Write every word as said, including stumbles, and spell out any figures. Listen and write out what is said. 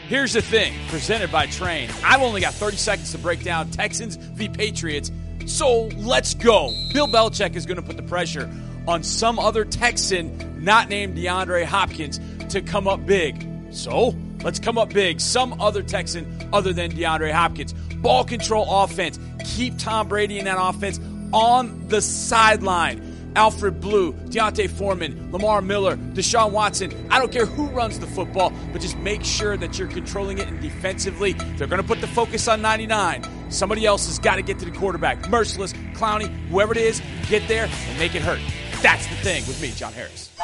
Here's the thing, presented by Train. I've only got thirty seconds to break down Texans v. Patriots, so let's go. Bill Belichick is going to put the pressure on some other Texan not named DeAndre Hopkins to come up big. So let's come up big. Some other Texan other than DeAndre Hopkins. Ball control offense. Keep Tom Brady in that offense on the sideline. Alfred Blue, Deontay Foreman, Lamar Miller, Deshaun Watson. I don't care who runs the football, but just make sure that you're controlling it, and defensively, they're going to put the focus on ninety-nine. Somebody else has got to get to the quarterback. Merciless, Clowney, whoever it is, get there and make it hurt. That's the thing with me, John Harris.